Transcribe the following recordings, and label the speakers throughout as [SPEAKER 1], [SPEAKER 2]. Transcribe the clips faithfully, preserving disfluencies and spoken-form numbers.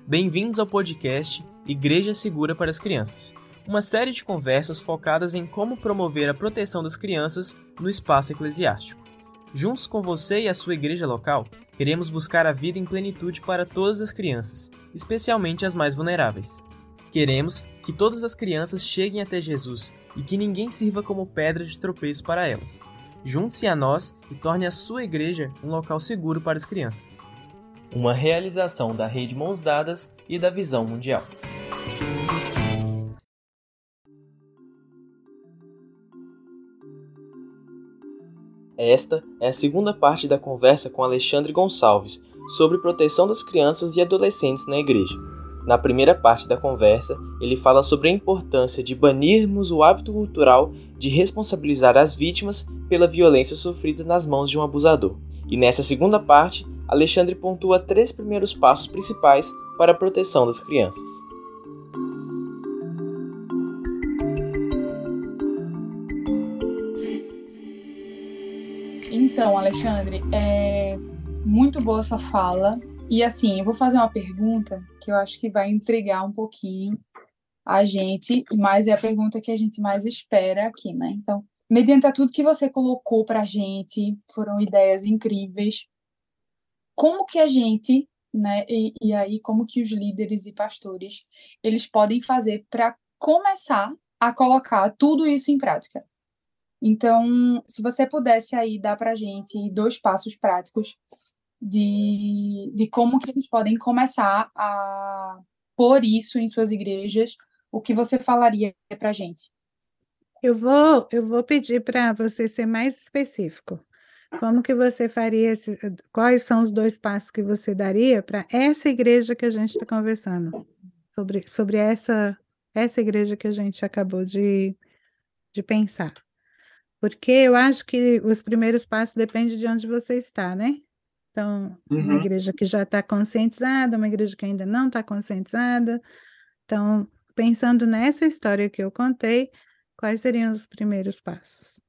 [SPEAKER 1] Bem-vindos ao podcast Igreja Segura para as Crianças, uma série de conversas focadas em como promover a proteção das crianças no espaço eclesiástico. Juntos com você e a sua igreja local, queremos buscar a vida em plenitude para todas as crianças, especialmente as mais vulneráveis. Queremos que todas as crianças cheguem até Jesus e que ninguém sirva como pedra de tropeço para elas. Junte-se a nós e torne a sua igreja um local seguro para as crianças. Uma realização da Rede Mãos Dadas e da Visão Mundial. Esta é a segunda parte da conversa com Alexandre Gonçalves sobre proteção das crianças e adolescentes na igreja. Na primeira parte da conversa, ele fala sobre a importância de banirmos o hábito cultural de responsabilizar as vítimas pela violência sofrida nas mãos de um abusador. E nessa segunda parte, Alexandre pontua três primeiros passos principais para a proteção das crianças.
[SPEAKER 2] Então, Alexandre, é muito boa sua fala. E assim, eu vou fazer uma pergunta que eu acho que vai intrigar um pouquinho a gente, mas é a pergunta que a gente mais espera aqui, né? Então, mediante a tudo que você colocou para a gente, foram ideias incríveis. Como que a gente, né, e, e aí como que os líderes e pastores, eles podem fazer para começar a colocar tudo isso em prática? Então, se você pudesse aí dar para a gente dois passos práticos de, de como que eles podem começar a pôr isso em suas igrejas, o que você falaria para a gente?
[SPEAKER 3] Eu vou, eu vou pedir para você ser mais específico. Como que você faria, esse, quais são os dois passos que você daria para essa igreja que a gente está conversando? Sobre, sobre essa, essa igreja que a gente acabou de, de pensar. Porque eu acho que os primeiros passos dependem de onde você está, né? Então, uma
[SPEAKER 4] Uhum.
[SPEAKER 3] igreja que já está conscientizada, uma igreja que ainda não está conscientizada. Então, pensando nessa história que eu contei, quais seriam os primeiros passos?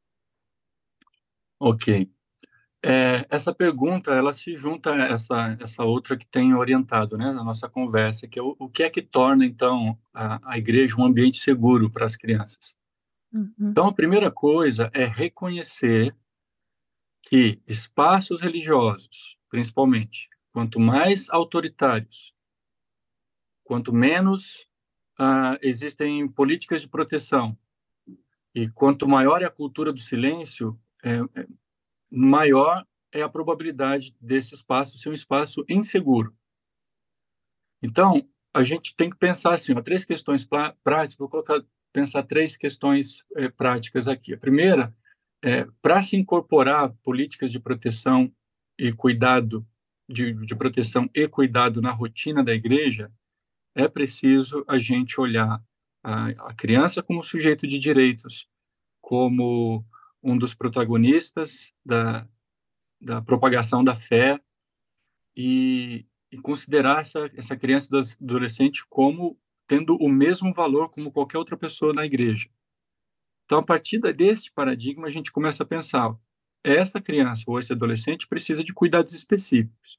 [SPEAKER 4] Ok. É, essa pergunta, ela se junta a essa, essa outra que tem orientado, né, na nossa conversa, que é o, o que é que torna, então, a, a igreja um ambiente seguro para as crianças.
[SPEAKER 3] Uhum.
[SPEAKER 4] Então, a primeira coisa é reconhecer que espaços religiosos, principalmente, quanto mais autoritários, quanto menos ah, existem políticas de proteção, e quanto maior é a cultura do silêncio, é, é, maior é a probabilidade desse espaço ser um espaço inseguro. Então, a gente tem que pensar assim, ó, três questões práticas, vou colocar, pensar três questões é, práticas aqui. A primeira, é, para se incorporar políticas de proteção e cuidado, de, de proteção e cuidado na rotina da igreja, é preciso a gente olhar a, a criança como sujeito de direitos, como um dos protagonistas da, da propagação da fé e, e considerar essa, essa criança e adolescente como tendo o mesmo valor como qualquer outra pessoa na igreja. Então, a partir desse paradigma, a gente começa a pensar, essa criança ou esse adolescente precisa de cuidados específicos.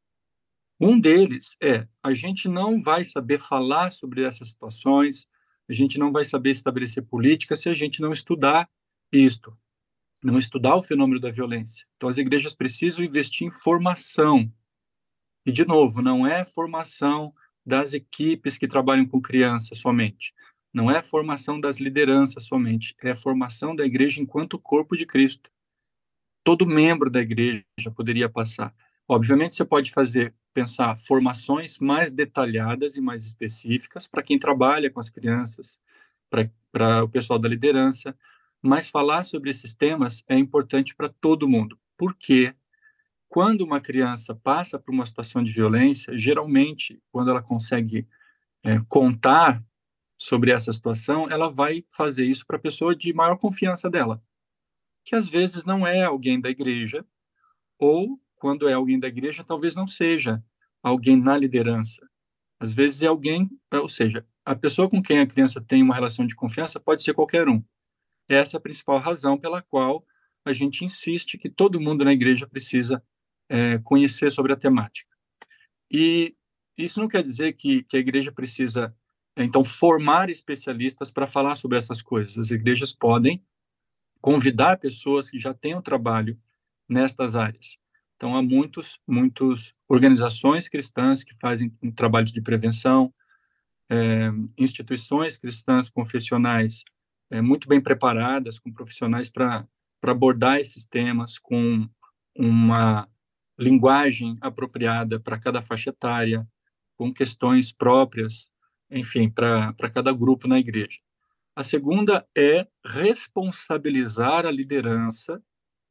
[SPEAKER 4] Um deles é, a gente não vai saber falar sobre essas situações, a gente não vai saber estabelecer política se a gente não estudar isto, não estudar o fenômeno da violência. Então, as igrejas precisam investir em formação. E, de novo, não é formação das equipes que trabalham com crianças somente. Não é formação das lideranças somente. É formação da igreja enquanto corpo de Cristo. Todo membro da igreja poderia passar. Obviamente, você pode fazer, pensar formações mais detalhadas e mais específicas para quem trabalha com as crianças, para o pessoal da liderança, mas falar sobre esses temas é importante para todo mundo. Por quê? Quando uma criança passa por uma situação de violência, geralmente, quando ela consegue é, contar sobre essa situação, ela vai fazer isso para a pessoa de maior confiança dela, que às vezes não é alguém da igreja, ou quando é alguém da igreja, talvez não seja alguém na liderança. Às vezes é alguém, ou seja, a pessoa com quem a criança tem uma relação de confiança pode ser qualquer um. Essa é a principal razão pela qual a gente insiste que todo mundo na igreja precisa é, conhecer sobre a temática. E, isso não quer dizer que, que a igreja precisa, então, formar especialistas para falar sobre essas coisas. As igrejas podem convidar pessoas que já tenham trabalho nestas áreas. Então, há muitos, muitas organizações cristãs que fazem um trabalho de prevenção, é, instituições cristãs confessionais é, muito bem preparadas, com profissionais para abordar esses temas, com uma linguagem apropriada para cada faixa etária, com questões próprias, enfim, para cada grupo na igreja. A segunda é responsabilizar a liderança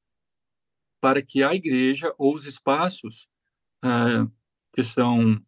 [SPEAKER 4] para que a igreja ou os espaços ah, que são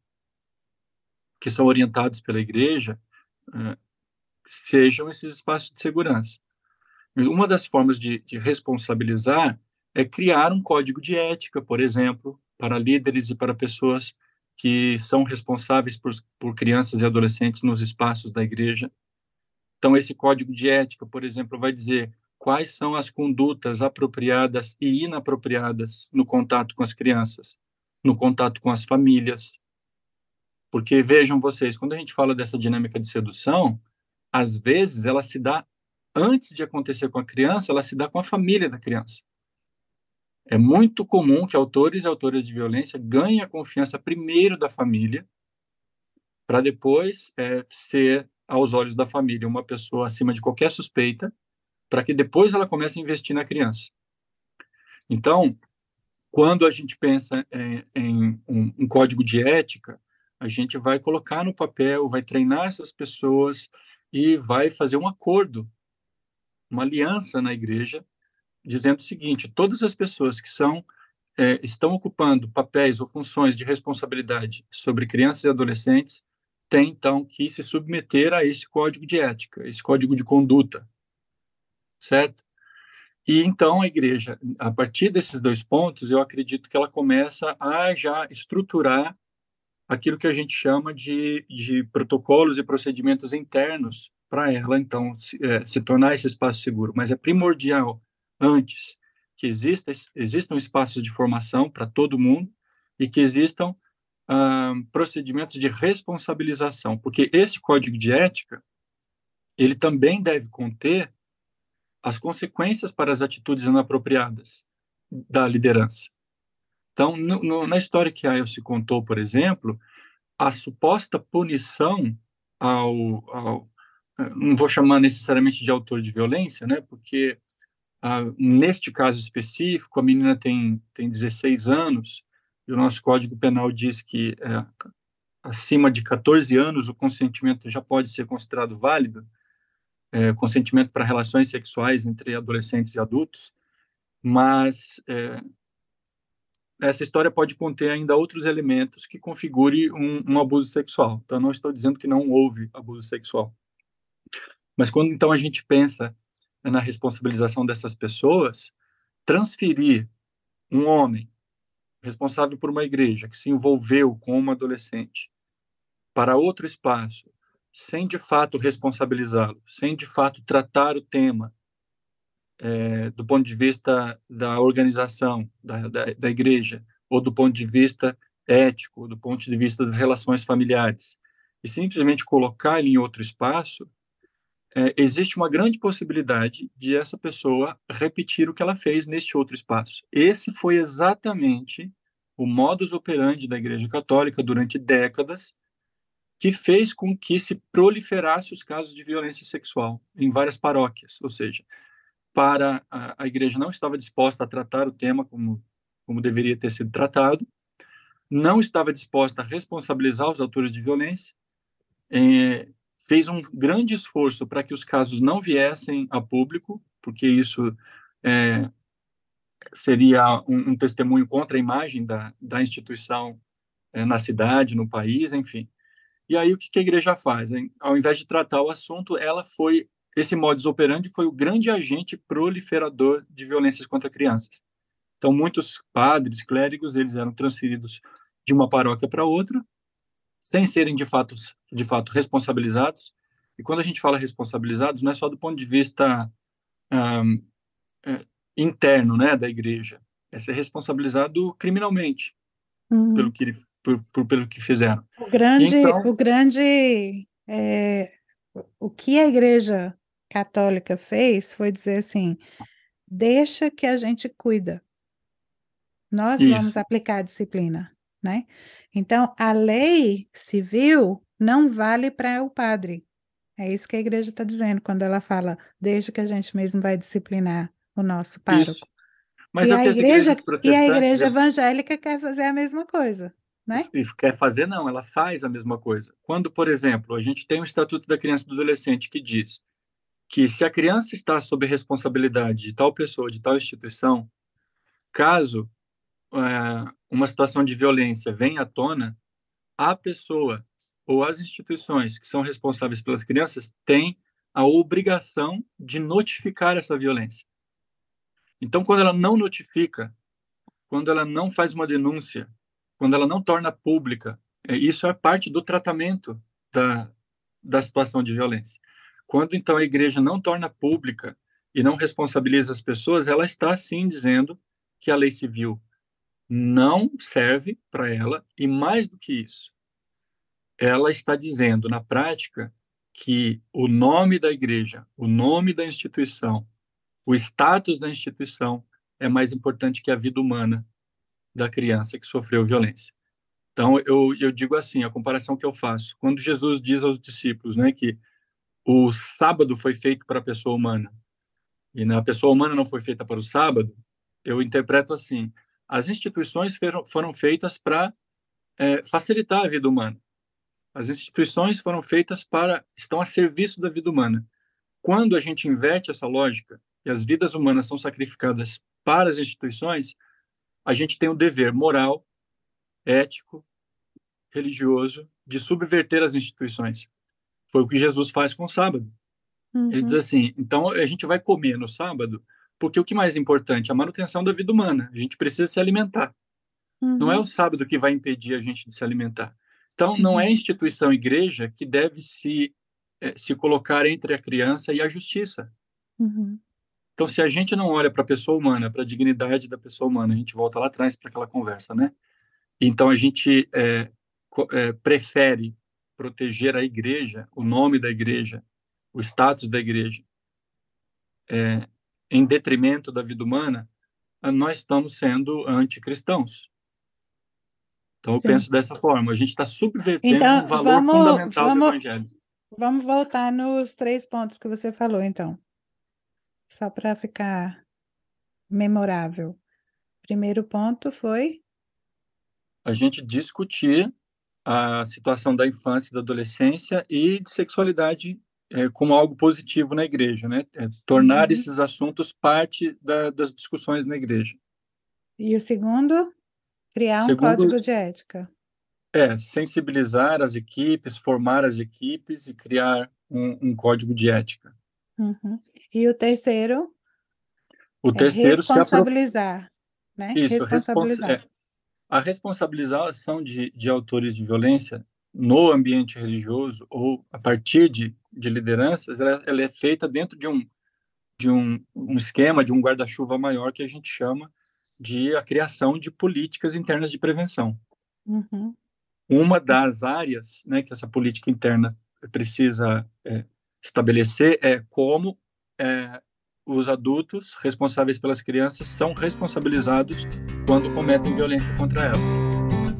[SPEAKER 4] que são orientados pela igreja ah, sejam esses espaços de segurança. Uma das formas de, de responsabilizar é criar um código de ética, por exemplo, para líderes e para pessoas que são responsáveis por, por crianças e adolescentes nos espaços da igreja. Então, esse código de ética, por exemplo, vai dizer quais são as condutas apropriadas e inapropriadas no contato com as crianças, no contato com as famílias. Porque, vejam vocês, quando a gente fala dessa dinâmica de sedução, às vezes ela se dá, antes de acontecer com a criança, ela se dá com a família da criança. É muito comum que autores e autoras de violência ganhem a confiança primeiro da família, para depois é, ser, aos olhos da família, uma pessoa acima de qualquer suspeita, para que depois ela comece a investir na criança. Então, quando a gente pensa em, em um, um código de ética, a gente vai colocar no papel, vai treinar essas pessoas e vai fazer um acordo, uma aliança na igreja, dizendo o seguinte: todas as pessoas que são é, estão ocupando papéis ou funções de responsabilidade sobre crianças e adolescentes têm, então, que se submeter a esse código de ética, esse código de conduta, certo? E, então, a igreja, a partir desses dois pontos, eu acredito que ela começa a já estruturar aquilo que a gente chama de, de protocolos e procedimentos internos para ela, então, se, é, se tornar esse espaço seguro. Mas é primordial, antes, que exista, existam espaços de formação para todo mundo e que existam ah, procedimentos de responsabilização, porque esse código de ética, ele também deve conter as consequências para as atitudes inapropriadas da liderança. Então, no, no, na história que a Elsie contou, por exemplo, a suposta punição ao, ao não vou chamar necessariamente de autor de violência, né, porque ah, neste caso específico, a menina tem, tem dezesseis anos, e o nosso Código Penal diz que é, acima de catorze anos o consentimento já pode ser considerado válido, é, consentimento para relações sexuais entre adolescentes e adultos, mas é, essa história pode conter ainda outros elementos que configure um, um abuso sexual. Então, não estou dizendo que não houve abuso sexual. Mas quando, então, a gente pensa na responsabilização dessas pessoas, transferir um homem responsável por uma igreja que se envolveu com uma adolescente para outro espaço, sem de fato responsabilizá-lo, sem de fato tratar o tema é, do ponto de vista da organização da, da, da igreja, ou do ponto de vista ético, do ponto de vista das relações familiares, e simplesmente colocar ele em outro espaço, é, existe uma grande possibilidade de essa pessoa repetir o que ela fez neste outro espaço. Esse foi exatamente o modus operandi da Igreja Católica durante décadas, que fez com que se proliferasse os casos de violência sexual em várias paróquias, ou seja, para a, a Igreja não estava disposta a tratar o tema como, como deveria ter sido tratado, não estava disposta a responsabilizar os autores de violência, é, fez um grande esforço para que os casos não viessem a público, porque isso é, seria um, um testemunho contra a imagem da, da instituição é, na cidade, no país, enfim. E aí o que a igreja faz? Hein? Ao invés de tratar o assunto, ela foi, esse modus operandi foi o grande agente proliferador de violências contra crianças. Então, muitos padres, clérigos, eles eram transferidos de uma paróquia para outra, sem serem de fato, de fato responsabilizados. E quando a gente fala responsabilizados, não é só do ponto de vista um, é, interno, né, da igreja, é ser responsabilizado criminalmente.
[SPEAKER 3] Uhum.
[SPEAKER 4] pelo que, ele, por, por- pelo que fizeram.
[SPEAKER 3] O
[SPEAKER 4] E
[SPEAKER 3] grande,
[SPEAKER 4] então,
[SPEAKER 3] o grande, é, o que a Igreja Católica fez foi dizer assim: deixa que a gente cuida, nós vamos
[SPEAKER 4] isso,
[SPEAKER 3] aplicar a disciplina, né? Então, a lei civil não vale para o padre. É isso que a igreja está dizendo quando ela fala, deixa que a gente mesmo vai disciplinar o nosso
[SPEAKER 4] isso.
[SPEAKER 3] pároco.
[SPEAKER 4] Mas
[SPEAKER 3] E
[SPEAKER 4] é o
[SPEAKER 3] a
[SPEAKER 4] que as
[SPEAKER 3] igreja,
[SPEAKER 4] igrejas
[SPEAKER 3] e a
[SPEAKER 4] protestantes
[SPEAKER 3] igreja evangélica quer fazer a mesma coisa, né?
[SPEAKER 4] e quer fazer, não, ela faz a mesma coisa. Quando, por exemplo, a gente tem o Estatuto da Criança e do Adolescente que diz que se a criança está sob responsabilidade de tal pessoa, de tal instituição, caso é, uma situação de violência venha à tona, a pessoa ou as instituições que são responsáveis pelas crianças têm a obrigação de notificar essa violência. Então, quando ela não notifica, quando ela não faz uma denúncia, quando ela não torna pública, é, isso é parte do tratamento da, da situação de violência. Quando então a igreja não torna pública e não responsabiliza as pessoas, ela está sim dizendo que a lei civil não serve para ela e mais do que isso, ela está dizendo na prática que o nome da igreja, o nome da instituição, o status da instituição é mais importante que a vida humana da criança que sofreu violência. Então, eu, eu digo assim, a comparação que eu faço, quando Jesus diz aos discípulos, né, que o sábado foi feito para a pessoa humana e a pessoa humana não foi feita para o sábado, eu interpreto assim, as instituições foram, foram feitas para é, facilitar a vida humana. As instituições foram feitas para, estão a serviço da vida humana. Quando a gente inverte essa lógica e as vidas humanas são sacrificadas para as instituições, a gente tem o dever moral, ético, religioso de subverter as instituições. Foi o que Jesus faz com o sábado. Ele diz
[SPEAKER 3] Uhum,
[SPEAKER 4] assim: então a gente vai comer no sábado, porque o que mais é importante? A manutenção da vida humana. A gente precisa se alimentar. Não é o
[SPEAKER 3] uhum,
[SPEAKER 4] sábado que vai impedir a gente de se alimentar. Então, não é a
[SPEAKER 3] uhum,
[SPEAKER 4] instituição igreja que deve se, eh, se colocar entre a criança e a justiça.
[SPEAKER 3] uhum.
[SPEAKER 4] Então, se a gente não olha para a pessoa humana, para a dignidade da pessoa humana, a gente volta lá atrás para aquela conversa, né? Então, a gente é, é, prefere proteger a igreja, o nome da igreja, o status da igreja, é, em detrimento da vida humana, nós estamos sendo anticristãos. Então, eu
[SPEAKER 3] Sim.
[SPEAKER 4] penso dessa forma: a gente está subvertendo um
[SPEAKER 3] Então,
[SPEAKER 4] valor
[SPEAKER 3] vamos,
[SPEAKER 4] fundamental do
[SPEAKER 3] vamos,
[SPEAKER 4] evangelho.
[SPEAKER 3] vamos voltar nos três pontos que você falou, então, só para ficar memorável. Primeiro ponto foi.
[SPEAKER 4] A gente discutir a situação da infância e da adolescência e de sexualidade é, como algo positivo na igreja, né? É, tornar
[SPEAKER 3] Uhum.
[SPEAKER 4] esses assuntos parte da, das discussões na igreja.
[SPEAKER 3] E o segundo, criar um
[SPEAKER 4] Segundo,
[SPEAKER 3] código de ética.
[SPEAKER 4] é sensibilizar as equipes, formar as equipes e criar um, um código de ética.
[SPEAKER 3] Uhum. E o terceiro
[SPEAKER 4] O
[SPEAKER 3] é
[SPEAKER 4] terceiro, se apro...
[SPEAKER 3] responsabilizar, né?
[SPEAKER 4] Isso, respons...
[SPEAKER 3] Responsabilizar.
[SPEAKER 4] é, a responsabilização de, de autores de violência no ambiente religioso ou a partir de, de lideranças, ela, ela é feita dentro de um, de um, um esquema, de um guarda-chuva maior que a gente chama de a criação de políticas internas de prevenção.
[SPEAKER 3] Uhum.
[SPEAKER 4] Uma das áreas, né, que essa política interna precisa é, estabelecer é como é, os adultos responsáveis pelas crianças são responsabilizados quando cometem violência contra elas.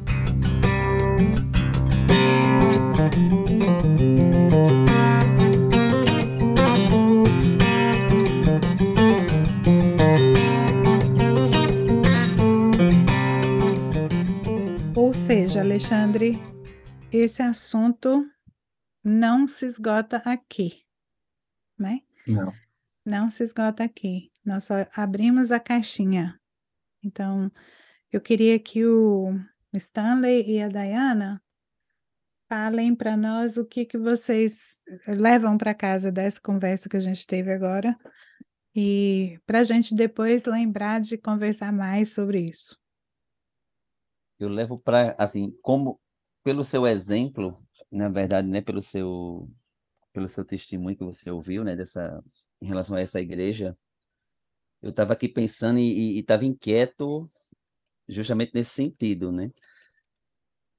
[SPEAKER 3] Ou seja, Alexandre, esse assunto não se esgota aqui, né?
[SPEAKER 4] Não.
[SPEAKER 3] Não se esgota aqui. Nós só abrimos a caixinha. Então, eu queria que o Stanley e a Diana falem para nós o que que vocês levam para casa dessa conversa que a gente teve agora e para a gente depois lembrar de conversar mais sobre isso.
[SPEAKER 5] Eu levo para, assim, como pelo seu exemplo, na verdade, né, pelo seu pelo seu testemunho que você ouviu, né, dessa em relação a essa igreja, eu estava aqui pensando e estava inquieto justamente nesse sentido, né?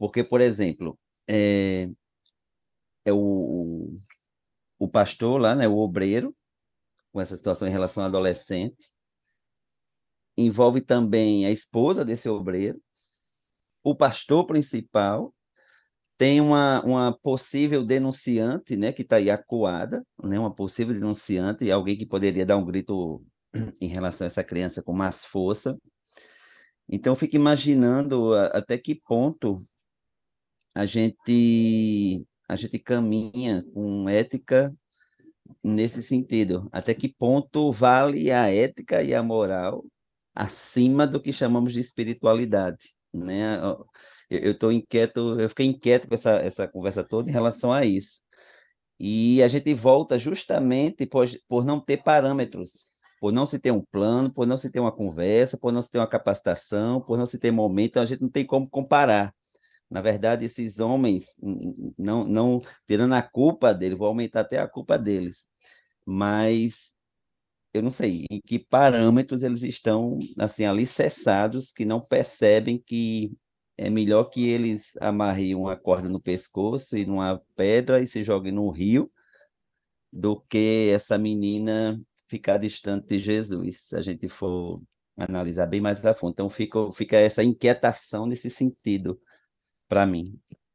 [SPEAKER 5] Porque, por exemplo, é, é o, o pastor lá, né, o obreiro, com essa situação em relação ao adolescente, envolve também a esposa desse obreiro, o pastor principal, tem uma, uma possível denunciante, né, que está aí acuada, né, uma possível denunciante, alguém que poderia dar um grito em relação a essa criança com mais força. Então, eu fico imaginando a- até que ponto a gente, a gente caminha com ética nesse sentido. Até que ponto vale a ética e a moral acima do que chamamos de espiritualidade, né? Eu estou inquieto, eu fiquei inquieto com essa, essa conversa toda em relação a isso. E a gente volta justamente por, por não ter parâmetros, por não se ter um plano, por não se ter uma conversa, por não se ter uma capacitação, por não se ter momento, então a gente não tem como comparar. Na verdade, esses homens, não, não tirando a culpa deles, vou aumentar até a culpa deles, mas eu não sei em que parâmetros eles estão assim alicerçados que não percebem que é melhor que eles amarrem uma corda no pescoço e numa pedra e se joguem no rio do que essa menina ficar distante de Jesus, se a gente for analisar bem mais a fundo. Então fica, fica essa inquietação nesse sentido para mim.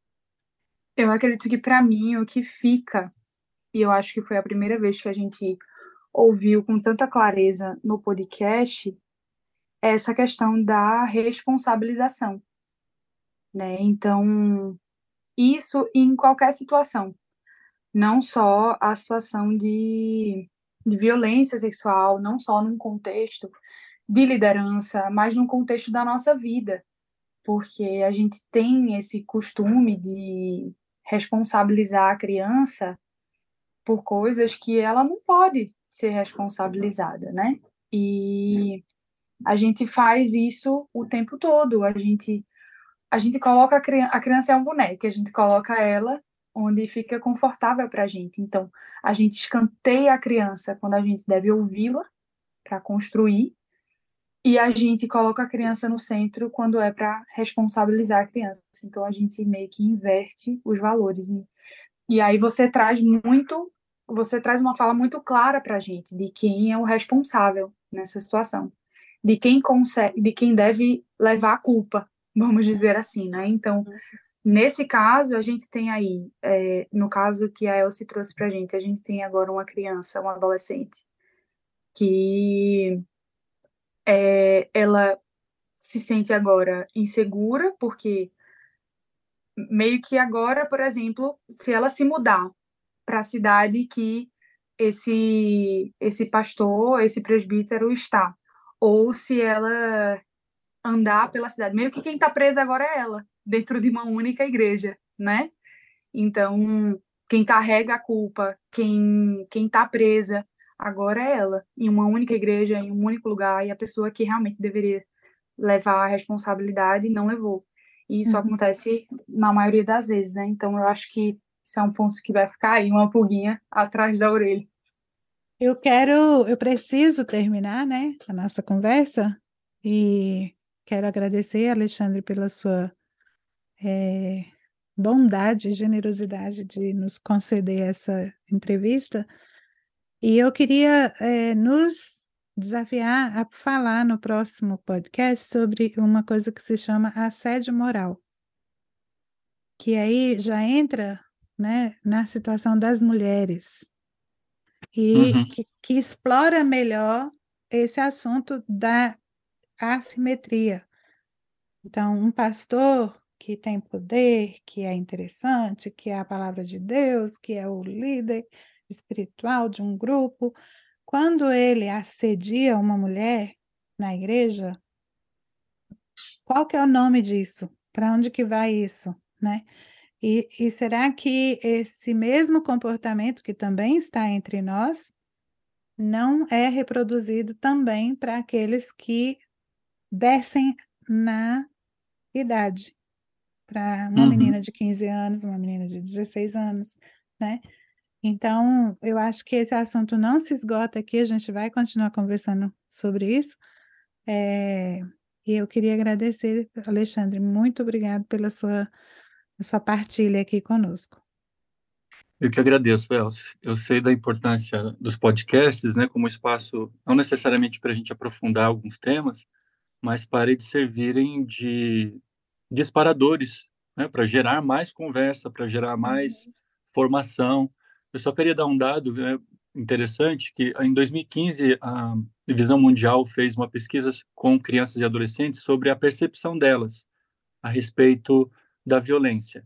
[SPEAKER 2] Eu acredito que para mim o que fica, e eu acho que foi a primeira vez que a gente ouviu com tanta clareza no podcast, é essa questão da responsabilização, né? Então, isso em qualquer situação, não só a situação de, de violência sexual, não só num contexto de liderança, mas num contexto da nossa vida, porque a gente tem esse costume de responsabilizar a criança por coisas que ela não pode ser responsabilizada, né? E a gente faz isso o tempo todo. A gente, a gente coloca a criança, a criança é um boneco, a gente coloca ela onde fica confortável para a gente. Então, a gente escanteia a criança quando a gente deve ouvi-la para construir, e a gente coloca a criança no centro quando é para responsabilizar a criança. Então, a gente meio que inverte os valores. E, e aí você traz muito, você traz uma fala muito clara para a gente de quem é o responsável nessa situação, de quem consegue, de quem deve levar a culpa, vamos dizer assim, né? Então, nesse caso, a gente tem aí, é, no caso que a Elsie trouxe para a gente, a gente tem agora uma criança, uma adolescente, que é, ela se sente agora insegura, porque meio que agora, por exemplo, se ela se mudar para a cidade que esse esse pastor, esse presbítero está, ou se ela andar pela cidade, meio que quem está presa agora é ela, dentro de uma única igreja, né? Então, quem carrega a culpa, quem quem está presa agora é ela, em uma única igreja, em um único lugar, e a pessoa que realmente deveria levar a responsabilidade não levou. E isso
[SPEAKER 3] Uhum.
[SPEAKER 2] acontece na maioria das vezes, né? Então eu acho que isso é um ponto que vai ficar aí, uma pulguinha atrás da orelha.
[SPEAKER 3] Eu quero, eu preciso terminar, né, a nossa conversa e quero agradecer, Alexandre, pela sua eh, bondade e generosidade de nos conceder essa entrevista. E eu queria eh, nos desafiar a falar no próximo podcast sobre uma coisa que se chama assédio moral, que aí já entra, né, na situação das mulheres e
[SPEAKER 4] Uhum.
[SPEAKER 3] que, que explora melhor esse assunto da assimetria. Então, um pastor que tem poder, que é interessante, que é a palavra de Deus, que é o líder espiritual de um grupo, quando ele assedia uma mulher na igreja, qual que é o nome disso? Para onde que vai isso, né? E, e será que esse mesmo comportamento que também está entre nós não é reproduzido também para aqueles que descem na idade? Para uma menina
[SPEAKER 4] Uhum.
[SPEAKER 3] de quinze anos, uma menina de dezesseis anos, né? Então, eu acho que esse assunto não se esgota aqui, a gente vai continuar conversando sobre isso. É, e eu queria agradecer, Alexandre, muito obrigado pela sua a sua partilha aqui conosco.
[SPEAKER 4] Eu que agradeço, Elcio. Eu sei da importância dos podcasts, né, como espaço, não necessariamente para a gente aprofundar alguns temas, mas para eles servirem de disparadores, né, para gerar mais conversa, para gerar mais formação. Eu só queria dar um dado, né, interessante, que em dois mil e quinze a Divisão Mundial fez uma pesquisa com crianças e adolescentes sobre a percepção delas a respeito da violência.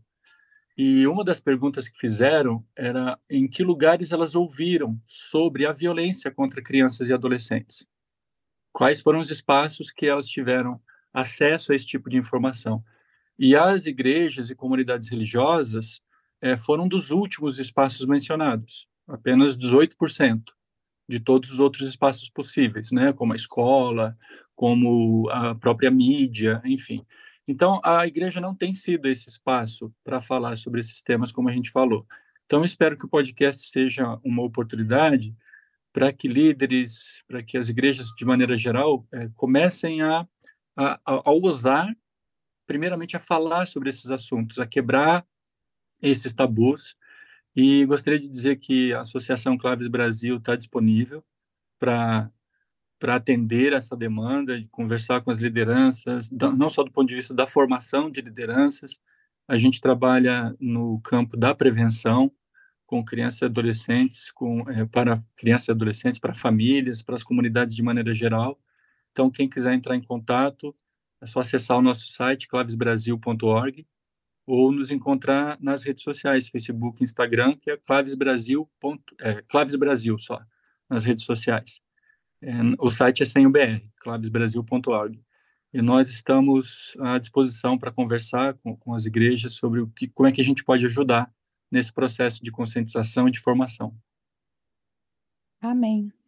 [SPEAKER 4] E uma das perguntas que fizeram era em que lugares elas ouviram sobre a violência contra crianças e adolescentes. Quais foram os espaços que elas tiveram acesso a esse tipo de informação. E as igrejas e comunidades religiosas eh, foram dos últimos espaços mencionados, apenas dezoito por cento de todos os outros espaços possíveis, né, como a escola, como a própria mídia, enfim. Então, a igreja não tem sido esse espaço para falar sobre esses temas, como a gente falou. Então, espero que o podcast seja uma oportunidade para que líderes, para que as igrejas, de maneira geral, eh, comecem a, a, a ousar, primeiramente, a falar sobre esses assuntos, a quebrar esses tabus. E gostaria de dizer que a Associação Claves Brasil está disponível para para atender essa demanda, de conversar com as lideranças, não só do ponto de vista da formação de lideranças. A gente trabalha no campo da prevenção, com crianças e adolescentes, com, é, para crianças e adolescentes, para famílias, para as comunidades de maneira geral. Então, quem quiser entrar em contato, é só acessar o nosso site, claves brasil ponto org, ou nos encontrar nas redes sociais, Facebook, Instagram, que é Claves Brasil, é, Claves Brasil só, nas redes sociais. É, o site é sem o B R, claves brasil ponto org. E nós estamos à disposição para conversar com, com as igrejas sobre o que, como é que a gente pode ajudar nesse processo de conscientização e de formação.
[SPEAKER 3] Amém.